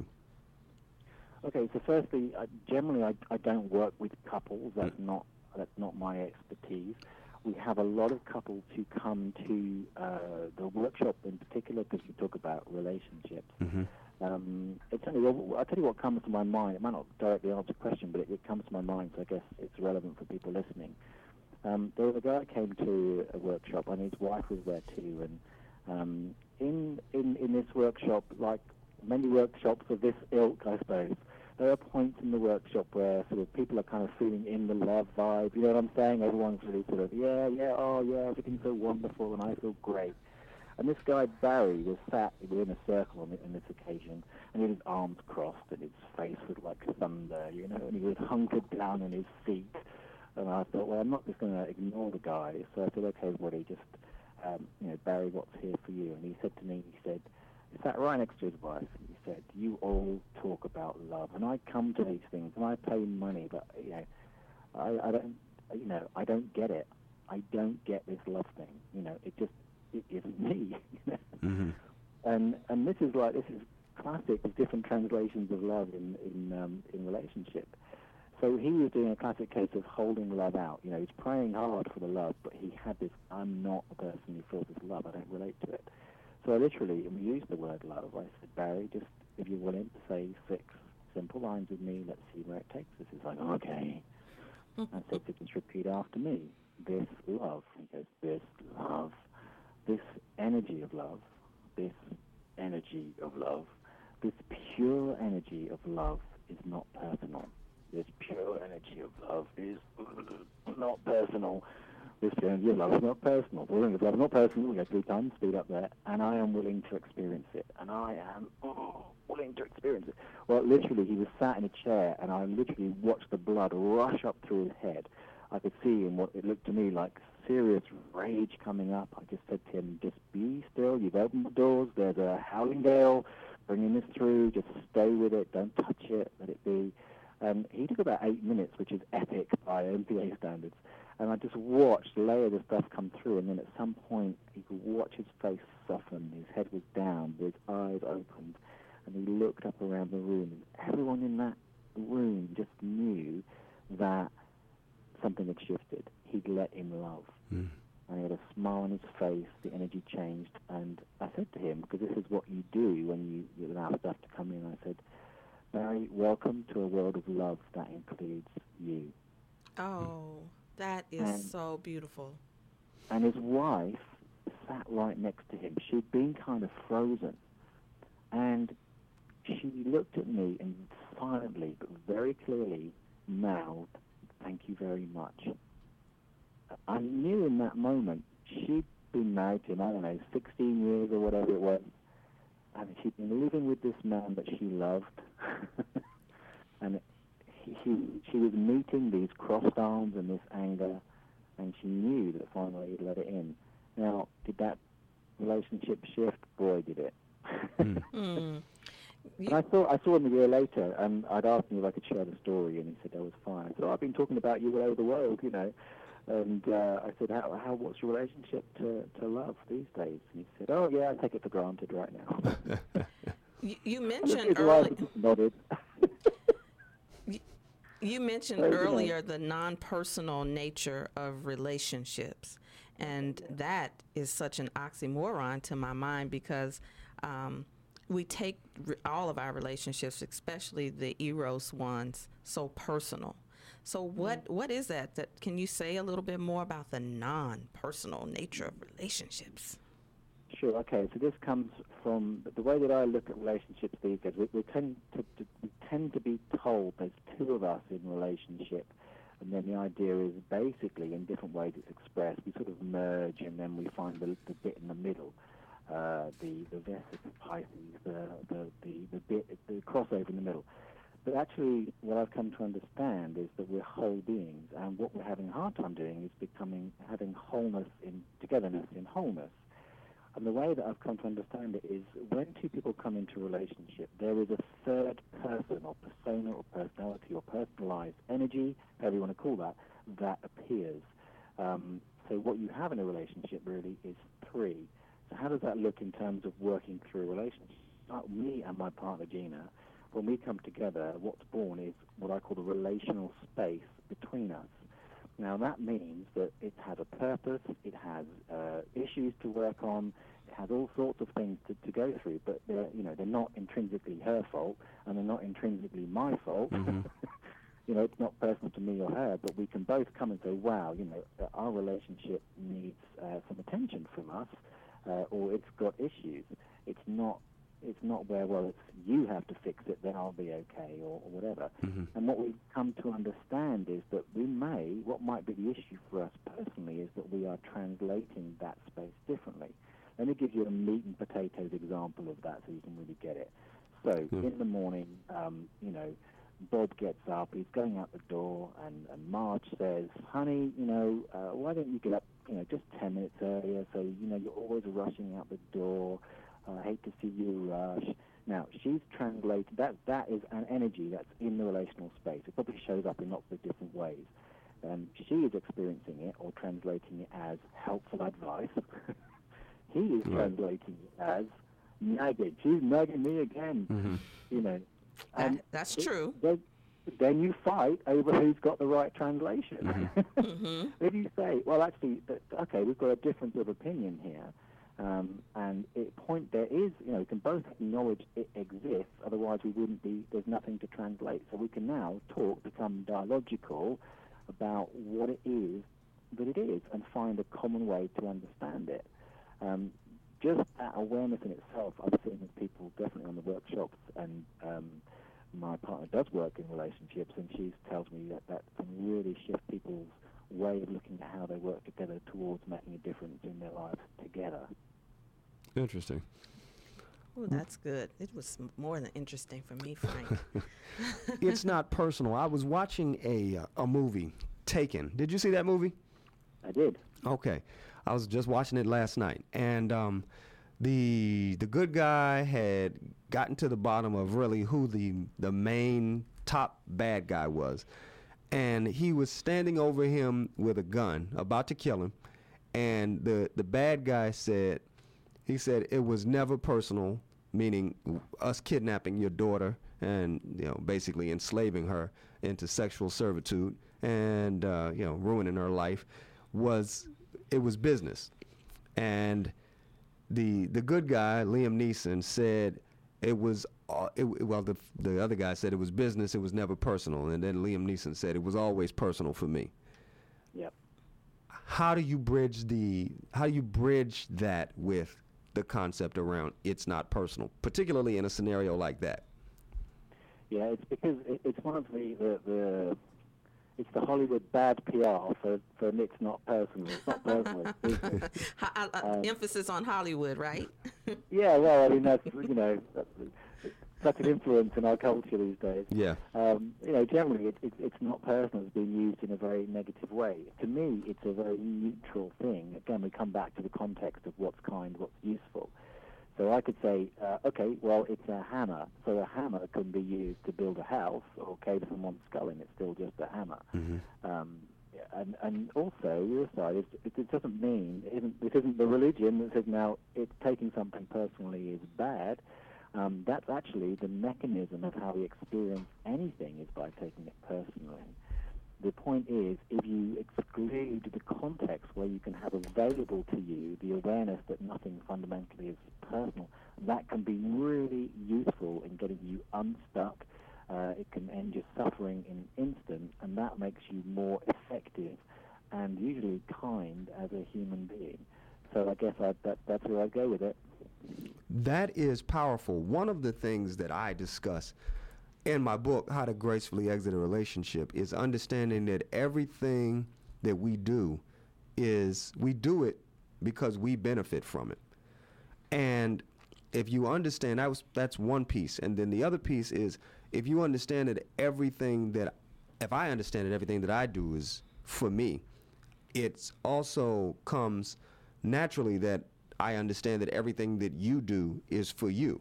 Okay, so firstly, uh, generally I, I don't work with couples. That's mm. not that's not my expertise. We have a lot of couples who come to uh, the workshop in particular because we talk about relationships. Mm-hmm. Um, it's only, well, I'll tell you what comes to my mind. It might not directly answer the question, but it, it comes to my mind, so I guess it's relevant for people listening. Um, there was a guy who came to a workshop, and his wife was there too. And um, in, in in this workshop, like many workshops of this ilk, I suppose, there are points in the workshop where sort of people are kind of feeling in the love vibe. You know what I'm saying? Everyone's really sort of, yeah, yeah, oh yeah, everything's so wonderful, and I feel great. And this guy Barry was sat within a circle on, on this occasion, and he had his arms crossed, and his face was like thunder, you know, and he was hunkered down in his seat. And I thought, well, I'm not just going to ignore the guy. So I said, okay, Woody, just, um, you know, Barry, what's here for you? And he said to me, he said, he sat right next to his wife, and he said, you all talk about love. And I come to these things, and I pay money, but, you know, I, I don't, you know, I don't get it. I don't get this love thing. You know, it just, it isn't me. You know? Mm-hmm. And and this is like this is classic of different translations of love in in um, in relationship. So he was doing a classic case of holding love out. You know, he's praying hard for the love, but he had this, I'm not the person who feels this love. I don't relate to it. So I literally, and we used the word love, I said, Barry, just if you're willing to say six simple lines with me, let's see where it takes us. He's like, okay. I said, so just repeat after me. This love. He goes, this love. This energy of love. This energy of love. This pure energy of love is not personal. This pure energy of love is not personal. This pure energy of love is not personal. The ring of love is not personal. We go three times, speed up there. And I am willing to experience it. And I am oh, willing to experience it. Well, literally, he was sat in a chair, and I literally watched the blood rush up through his head. I could see in what it looked to me like serious rage coming up. I just said to him, just be still. You've opened the doors. There's a howling gale bringing this through. Just stay with it. Don't touch it. Let it be. Um, he took about eight minutes, which is epic by M P A standards. And I just watched layers of stuff come through, and then at some point he could watch his face soften. His head was down, his eyes opened, and he looked up around the room. And everyone in that room just knew that something had shifted. He'd let in love. Mm. And he had a smile on his face, the energy changed, and I said to him, because this is what you do when you, you allow stuff to come in, I said, Barry, welcome to a world of love that includes you. Oh, that is and, so beautiful. And his wife sat right next to him. She'd been kind of frozen. And she looked at me and silently, but very clearly, mouthed, thank you very much. I knew in that moment she'd been married to him, I don't know, sixteen years or whatever it was. And she'd been living with this man that she loved. and he, he, she was meeting these crossed arms and this anger, and she knew that finally he'd let it in. Now, did that relationship shift? Boy, did it. mm. Mm. And I saw, I saw him a year later, and I'd asked him if I could share the story, and he said that was fine. I said, oh, I've been talking about you all over the world, you know. And uh, I said, how, how, what's your relationship to, to love these days? And he said, oh, yeah, I take it for granted right now. you, you mentioned earlier. you, you mentioned so, earlier you know. the non-personal nature of relationships. And that is such an oxymoron to my mind because um, we take re- all of our relationships, especially the eros ones, so personal. So what what is that? That can you say a little bit more about the non-personal nature of relationships? Sure. Okay. So this comes from the way that I look at relationships these days. We, we tend to, to we tend to be told there's two of us in relationship, and then the idea is basically in different ways it's expressed. We sort of merge, and then we find the, the bit in the middle, uh, the the Vessus Pisces, the the the the bit the crossover in the middle. But actually, what I've come to understand is that we're whole beings, and what we're having a hard time doing is becoming having wholeness in togetherness in wholeness. And the way that I've come to understand it is when two people come into a relationship, there is a third person or persona or personality or personalized energy, however you want to call that, that appears. Um, so what you have in a relationship really is three. So how does that look in terms of working through a relationship? Uh, me and my partner, Gina, when we come together, what's born is what I call the relational space between us. Now, that means that it has a purpose, it has uh, issues to work on, it has all sorts of things to, to go through, but they're, you know, they're not intrinsically her fault, and they're not intrinsically my fault. Mm-hmm. You know, it's not personal to me or her, but we can both come and say, wow, you know, our relationship needs uh, some attention from us, uh, or it's got issues. It's not It's not where, well, it's you have to fix it, then I'll be okay, or, or whatever. Mm-hmm. And what we've come to understand is that we may, what might be the issue for us personally is that we are translating that space differently. Let me give you a meat and potatoes example of that so you can really get it. So, mm-hmm. in the morning, um, you know, Bob gets up, he's going out the door, and, and Marge says, honey, you know, uh, why don't you get up, you know, just ten minutes earlier, so, you know, you're always rushing out the door. I hate to see you rush. Now, she's translated, that that is an energy that's in the relational space. It probably shows up in lots of different ways. Um, she is experiencing it or translating it as helpful advice. He is right. translating it as nagging. She's nagging me again. Mm-hmm. You know. That, And that's it- true. Then, then you fight over who's got the right translation. Mm-hmm. Mm-hmm. If you say, well, actually, th- okay, we've got a difference of opinion here, um, and it point there is, you know, we can both acknowledge it exists. Otherwise, we wouldn't be. There's nothing to translate. So we can now talk, become dialogical about what it is that it is, and find a common way to understand it. Um, just that awareness in itself, I've seen with people definitely on the workshops, and um, my partner does work in relationships, and she tells me that that can really shift people's way of looking at how they work together towards making a difference in their lives together. Interesting. Oh, that's good. It was m- more than interesting for me, Frank. It's not personal. I was watching a uh, a movie, Taken. Did you see that movie? I did. Okay, I was just watching it last night, and um, the the good guy had gotten to the bottom of really who the the main top bad guy was, and he was standing over him with a gun, about to kill him, and the the bad guy said, he said it was never personal, meaning us kidnapping your daughter and, you know, basically enslaving her into sexual servitude and uh, you know, ruining her life. Was it was business. And the the good guy, Liam Neeson, said it was uh, it, well the the other guy said it was business, it was never personal, and then Liam Neeson said it was always personal for me. Yep. How do you bridge the how do you bridge that with the concept around it's not personal, particularly in a scenario like that? Yeah, it's because it, it's one of the, the, the it's the Hollywood bad P R for, for it's not personal. It's not personal. It's business. Ho- uh, uh, Um, emphasis on Hollywood, right? Yeah, well, I mean that's you know that's such an influence in our culture these days. Yeah. Um, you know, generally it, it, it's not personal. It's being used in a very negative way. To me, it's a very neutral thing. Again, we come back to the context of what's kind, what's useful. So I could say, uh, okay, well, it's a hammer. So a hammer can be used to build a house or cave someone's skull in. It's still just a hammer. Mm-hmm. Um, and, and also, the other side, is, it, it doesn't mean, it isn't, this isn't the religion that says now it's taking something personally is bad. Um, that's actually the mechanism of how we experience anything is by taking it personally. The point is, if you exclude the context where you can have available to you the awareness that nothing fundamentally is personal, that can be really useful in getting you unstuck. Uh, it can end your suffering in an instant, and that makes you more effective and usually kind as a human being. So I guess I, that, that's where I go with it. That is powerful. One of the things that I discuss in my book, How to Gracefully Exit a Relationship, is understanding that everything that we do is, we do it because we benefit from it. And if you understand, that was, that's one piece. And then the other piece is, if you understand that everything that, if I understand that everything that I do is for me, it also comes naturally that I understand that everything that you do is for you.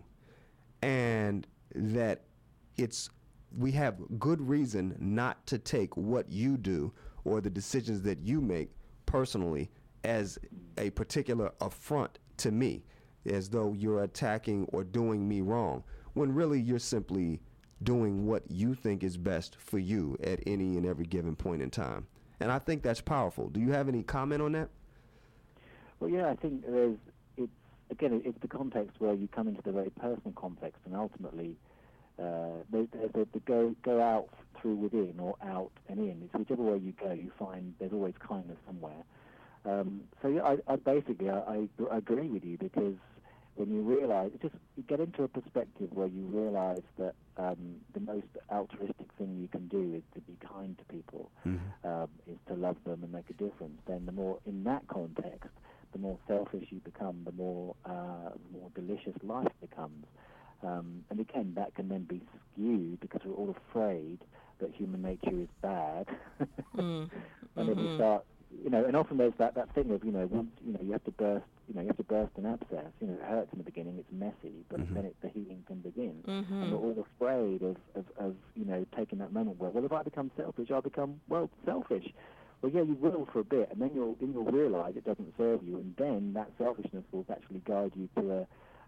And that it's, we have good reason not to take what you do or the decisions that you make personally as a particular affront to me, as though you're attacking or doing me wrong, when really you're simply doing what you think is best for you at any and every given point in time. And I think that's powerful. Do you have any comment on that? Well, yeah, I think there's, it's, again, it's the context where you come into the very personal context, and ultimately uh, the, the, the go, go out through within or out and in. It's whichever way you go, you find there's always kindness somewhere. Um, so yeah, I, I basically, I, I, I agree with you, because when you realize, it just you get into a perspective where you realize that um, the most altruistic thing you can do is to be kind to people, Mm-hmm. um, is to love them and make a difference. Then the more, in that context, the more selfish you become, the more uh, the more delicious life becomes. Um, and again, that can then be skewed because we're all afraid that human nature is bad. Mm. And then we start, you know, and often there's that, that thing of, you know, once, you know, you have to burst, you know, you have to burst an abscess. You know, it hurts in the beginning, it's messy, but Mhm. then it, the healing can begin. Mm-hmm. And we're all afraid of, of, of, you know, taking that moment where, well, if I become selfish, I'll become, well, selfish. Well, yeah, you will for a bit, and then you'll then you'll realise it doesn't serve you, and then that selfishness will actually guide you to a,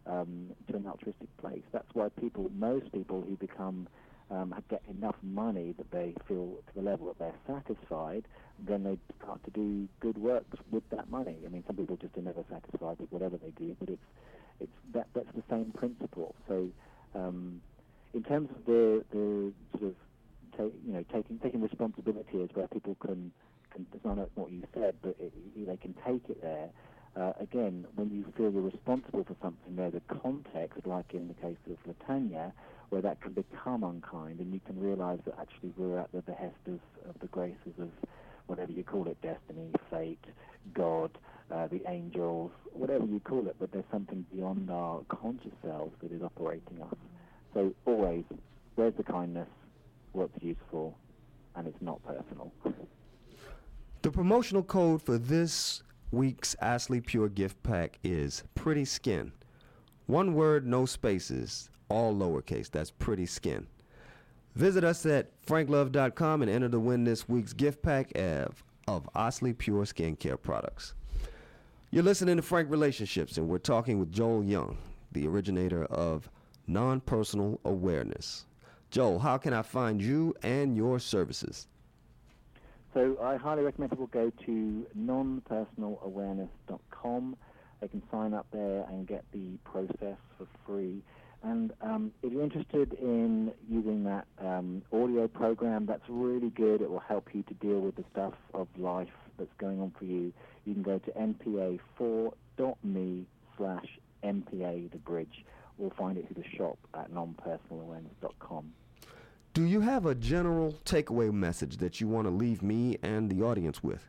um, to an altruistic place. That's why people, most people who become um, get enough money that they feel to the level that they're satisfied, then they start to do good works with that money. I mean, some people just are never satisfied with whatever they do, but it's it's that that's the same principle. So, um, in terms of the the sort of ta- you know taking taking responsibility is where people can can I know what you said, but it, they can take it there. Uh, again, when you feel you're responsible for something, there's a context, like in the case of Latanya, where that can become unkind, and you can realize that actually we're at the behest of, of the graces of whatever you call it, destiny, fate, God, uh, the angels, whatever you call it, but there's something beyond our conscious selves that is operating us. So always, where's the kindness, what's useful, and it's not personal. The promotional code for this week's Astley Pure gift pack is Pretty Skin. One word, no spaces, all lowercase. That's Pretty Skin. Visit us at frank love dot com and enter to win this week's gift pack of, of Astley Pure skincare products. You're listening to Frank Relationships, and we're talking with Joel Young, the originator of Non-Personal Awareness. Joel, how can I find you and your services? So I highly recommend people go to non personal awareness dot com. They can sign up there and get the process for free. And um, if you're interested in using that um, audio program, that's really good. It will help you to deal with the stuff of life that's going on for you. You can go to n p a four dot m e slash M P A the bridge, or find it through the shop at non personal awareness dot com. Do you have a general takeaway message that you want to leave me and the audience with?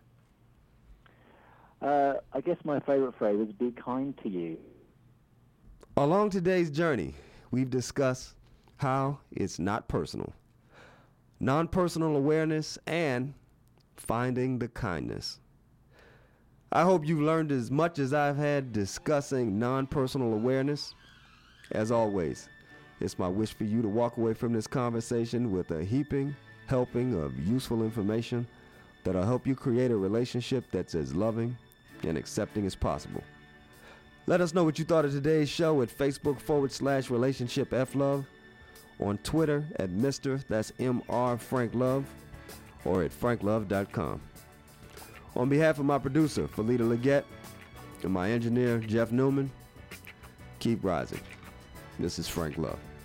Uh, I guess my favorite phrase is be kind to you. Along today's journey, we've discussed how it's not personal, non-personal awareness, and finding the kindness. I hope you've learned as much as I've had discussing non-personal awareness. As always, it's my wish for you to walk away from this conversation with a heaping helping of useful information that'll help you create a relationship that's as loving and accepting as possible. Let us know what you thought of today's show at Facebook forward slash relationship F Love, on Twitter at Mister that's M R Frank Love, or at frank love dot com. On behalf of my producer, Felita Leggett, and my engineer, Jeff Newman, keep rising. This is Frank Love.